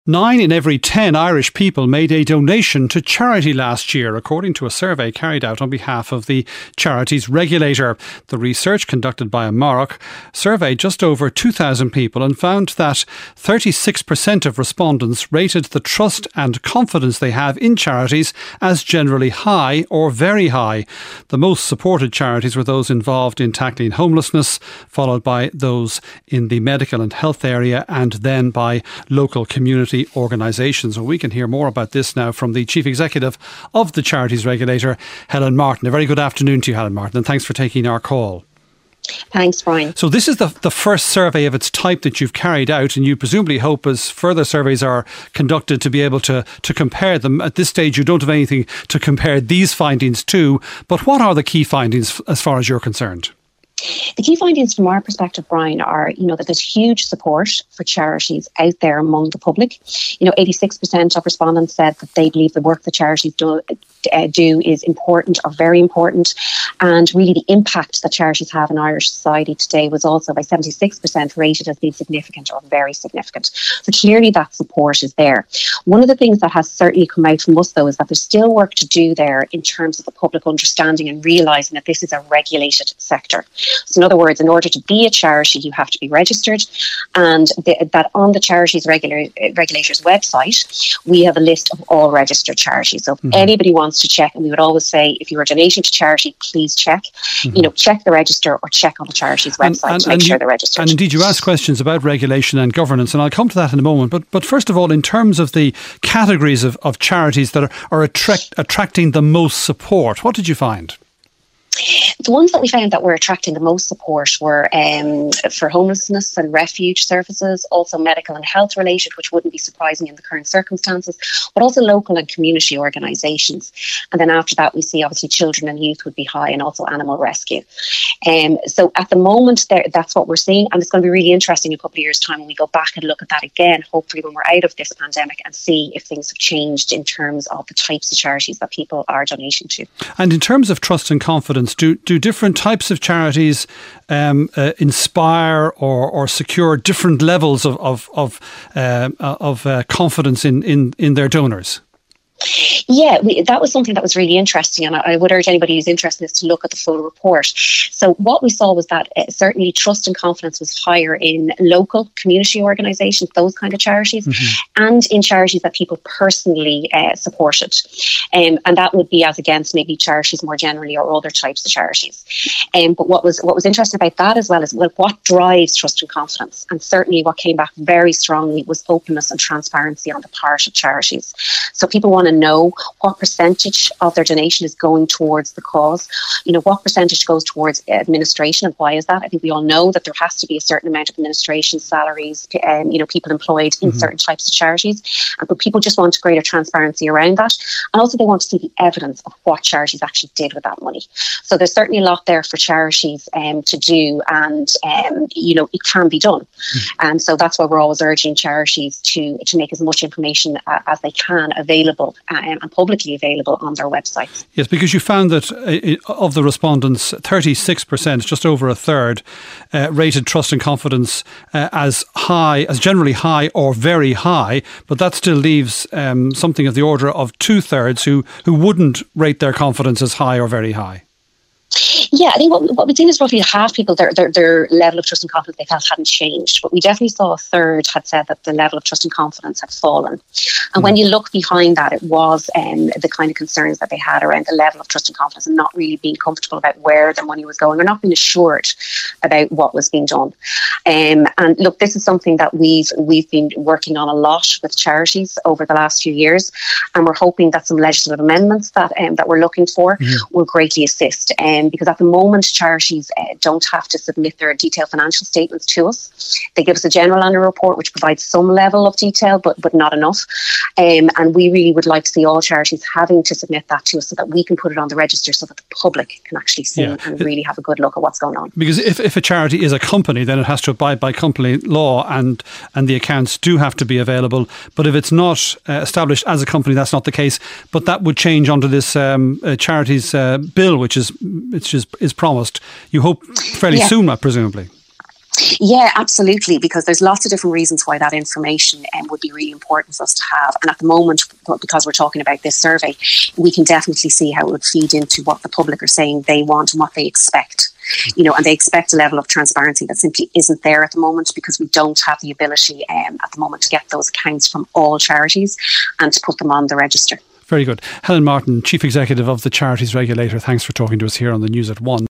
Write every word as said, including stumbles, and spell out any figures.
Nine in every ten Irish people made a donation to charity last year, according to a survey carried out on behalf of the charities regulator. The research, conducted by Amárach, surveyed just over two thousand people and found that thirty-six percent of respondents rated the trust and confidence they have in charities as generally high or very high. The most supported charities were those involved in tackling homelessness, followed by those in the medical and health area, and then by local community organisations. Well, we can hear more about this now from the Chief Executive of the Charities Regulator, Helen Martin. A very good afternoon to you, Helen Martin, and thanks for taking our call. Thanks, Brian. So this is the, the first survey of its type that you've carried out, and you presumably hope, as further surveys are conducted, to be able to, to compare them. At this stage, you don't have anything to compare these findings to, but what are the key findings as far as you're concerned? The key findings from our perspective, Brian, are, you know, that there's huge support for charities out there among the public. You know, eighty-six percent of respondents said that they believe the work that charities do, uh, do is important or very important. And really the impact that charities have in Irish society today was also by seventy-six percent rated as being significant or very significant. So clearly that support is there. One of the things that has certainly come out from us, though, is that there's still work to do there in terms of the public understanding and realising that this is a regulated sector. So in other words, in order to be a charity, you have to be registered, and the, that on the Charities Regula- Regulator's website, we have a list of all registered charities. So if mm-hmm. anybody wants to check, and we would always say, if you are donating to charity, please check, mm-hmm. you know, check the register or check on the charity's website and, and, to make sure you, they're registered. And indeed, you asked questions about regulation and governance, and I'll come to that in a moment. But but first of all, in terms of the categories of, of charities that are, are attract, attracting the most support, what did you find? The ones that we found that were attracting the most support were um, for homelessness and refuge services, also medical and health related, which wouldn't be surprising in the current circumstances, but also local and community organisations. And then after that, we see obviously children and youth would be high, and also animal rescue. Um, so at the moment, there, that's what we're seeing, and it's going to be really interesting in a couple of years' time when we go back and look at that again, hopefully when we're out of this pandemic, and see if things have changed in terms of the types of charities that people are donating to. And in terms of trust and confidence, do do different types of charities um, uh, inspire or, or secure different levels of of of, uh, of uh, confidence in, in, in their donors? Yeah, we, that was something that was really interesting, and I, I would urge anybody who's interested in this to look at the full report. So what we saw was that uh, certainly trust and confidence was higher in local community organisations, those kind of charities, mm-hmm. and in charities that people personally uh, supported. Um, and that would be as against maybe charities more generally or other types of charities. Um, but what was what was interesting about that as well is, well, what drives trust and confidence? And certainly what came back very strongly was openness and transparency on the part of charities. So people want to know what percentage of their donation is going towards the cause, you know, what percentage goes towards administration, and why is that? I think we all know that there has to be a certain amount of administration salaries, um, you know, people employed in mm-hmm. certain types of charities, but people just want greater transparency around that, and also they want to see the evidence of what charities actually did with that money. So there's certainly a lot there for charities um, to do, and um, you know, it can be done, mm-hmm. and so that's why we're always urging charities to to make as much information uh, as they can available Um, and publicly available on their websites. Yes, because you found that uh, of the respondents, thirty-six percent, just over a third, uh, rated trust and confidence uh, as high, as generally high or very high, but that still leaves um, something of the order of two thirds who, who wouldn't rate their confidence as high or very high. Yeah, I think what, what we've seen is roughly half people, their, their their level of trust and confidence they felt hadn't changed. But we definitely saw a third had said that the level of trust and confidence had fallen. And mm. when you look behind that, it was um, the kind of concerns that they had around the level of trust and confidence and not really being comfortable about where their money was going, or not being assured about what was being done. Um, and look, this is something that we've, we've been working on a lot with charities over the last few years. And we're hoping that some legislative amendments that um, that we're looking for mm. will greatly assist. Um, because at the moment, charities uh, don't have to submit their detailed financial statements to us. They give us a general annual report which provides some level of detail, but but not enough. Um, and we really would like to see all charities having to submit that to us so that we can put it on the register so that the public can actually see yeah. and really have a good look at what's going on. Because if, if a charity is a company, then it has to abide by company law, and, and the accounts do have to be available. But if it's not uh, established as a company, that's not the case. But that would change under this um, uh, charities uh, bill, which is which is, is promised. You hope fairly yeah. soon, presumably. Yeah, absolutely, because there's lots of different reasons why that information um, would be really important for us to have. And at the moment, because we're talking about this survey, we can definitely see how it would feed into what the public are saying they want and what they expect. You know, and they expect a level of transparency that simply isn't there at the moment, because we don't have the ability um, at the moment to get those accounts from all charities and to put them on the register. Very good. Helen Martin, Chief Executive of the Charities Regulator, thanks for talking to us here on the News at One.